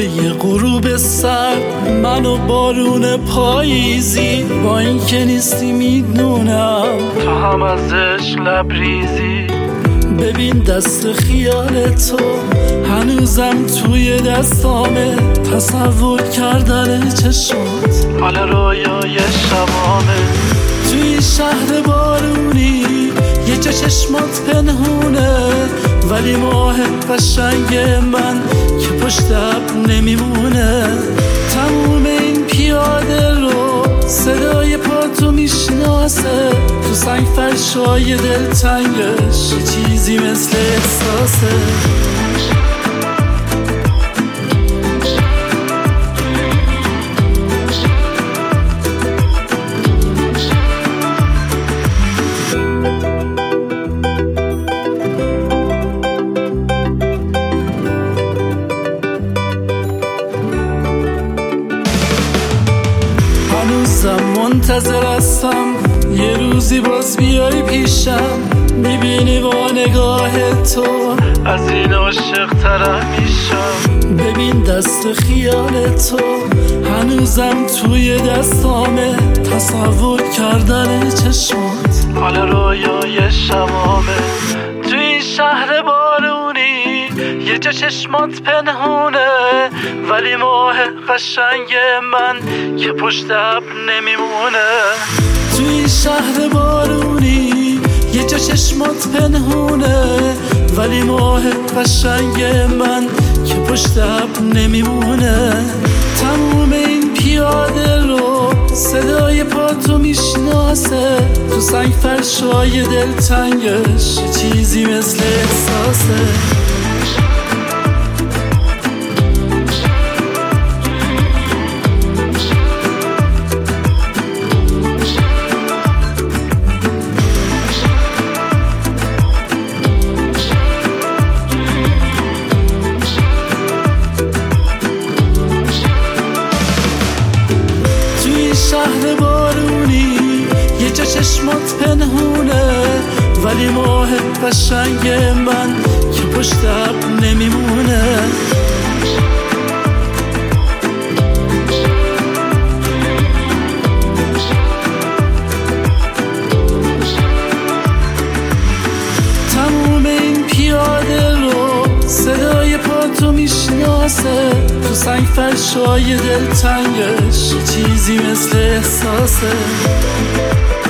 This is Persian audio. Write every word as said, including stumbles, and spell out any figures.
یه غروب سرد، من و بارون پاییزی، با این که نیستی میدونم تو هم ازش لبریزی. ببین دست خیال تو هنوزم توی دستامه، تصور کردن چشمات حال رویای شبامه. توی شهر بارونی یه جا چشمات پنهونه، ولی ماه قشنگ من که پشت ابر نمیمونه. تموم این پیاده رو صدای پاتو میشناسه، تو سنگ فرشای دلتنگش یه چیزی مثل احساسه. هنوزم منتظر هستم یه روزی باز بیای پیشم، میبینی با نگاه تو از این عاشق ترم میشم. ببین دست خیال تو هنوزم توی دستامه، تصور کردن چشمات حال رویای شبامه. توی این شهر بارونی یه جا چشمات پنهونه، ولی ماه قشنگ من که پشت ابر نمیمونه. توی این شهر بارونی یه جا چشمات پنهونه، ولی ماه قشنگ من که پشت ابر نمیمونه. تموم این پیاده رو صدای پاتو میشناسه، تو سنگ فرشای دلتنگش یه چیزی مثل احساسه. شهر بارونی یه جا چشمات پنهونه، ولی ماه قشنگ من که پشت ابر نمیمونه. تموم این پیاده رو صدای پاتو میشناسه، تو سنگ فرشای دلتنگش یه چیزی مثل احساسه.